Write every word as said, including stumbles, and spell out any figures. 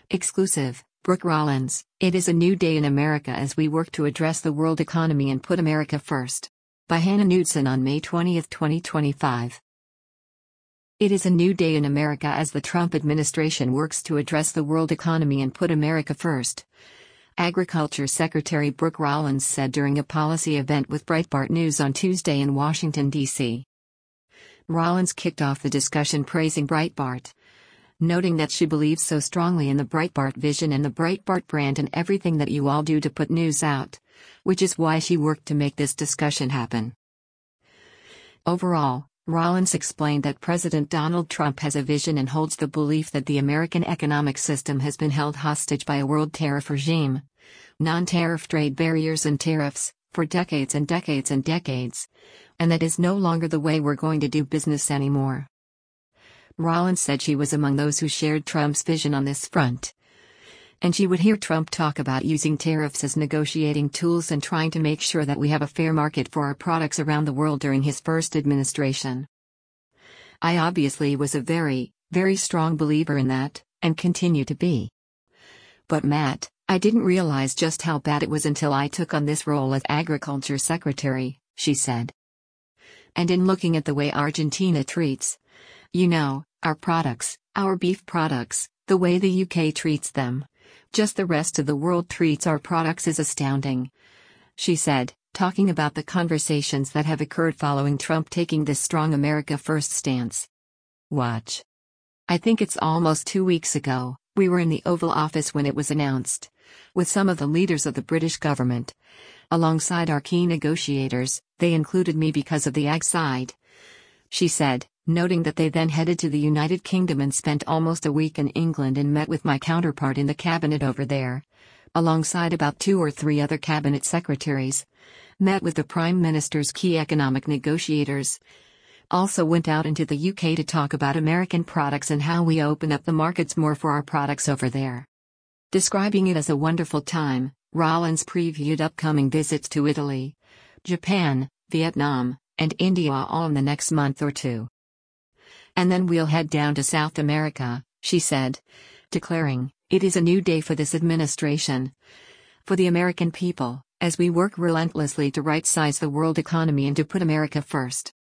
Exclusive, Brooke Rollins. It is a new day in America as we work to address the world economy and put America first. By Hannah Knudsen on May twentieth, twenty twenty-five. It is a new day in America as the Trump administration works to address the world economy and put America first. Agriculture Secretary Brooke Rollins said during a policy event with Breitbart News on Tuesday in Washington, D C Rollins kicked off the discussion praising Breitbart, noting that she believes so strongly in the Breitbart vision and the Breitbart brand and everything that you all do to put news out, which is why she worked to make this discussion happen. Overall, Rollins explained that President Donald Trump has a vision and holds the belief that the American economic system has been held hostage by a world tariff regime, non-tariff trade barriers and tariffs, for decades and decades and decades, and that is no longer the way we're going to do business anymore. Rollins said she was among those who shared Trump's vision on this front, and she would hear Trump talk about using tariffs as negotiating tools and trying to make sure that we have a fair market for our products around the world during his first administration. I obviously was a very, very strong believer in that, and continue to be. But Matt, I didn't realize just how bad it was until I took on this role as Agriculture Secretary, she said. And in looking at the way Argentina treats, you know, our products, our beef products, the way the U K treats them, just the rest of the world treats our products is astounding, she said, talking about the conversations that have occurred following Trump taking this strong America First stance. Watch. I think it's almost two weeks ago, we were in the Oval Office when it was announced, with some of the leaders of the British government. Alongside our key negotiators, they included me because of the ag side, she said, noting that they then headed to the United Kingdom and spent almost a week in England and met with my counterpart in the cabinet over there, alongside about two or three other cabinet secretaries, met with the Prime Minister's key economic negotiators, also went out into the U K to talk about American products and how we open up the markets more for our products over there. Describing it as a wonderful time, Rollins previewed upcoming visits to Italy, Japan, Vietnam, and India all in the next month or two. And then we'll head down to South America, she said, declaring, it is a new day for this administration, for the American people, as we work relentlessly to right-size the world economy and to put America first.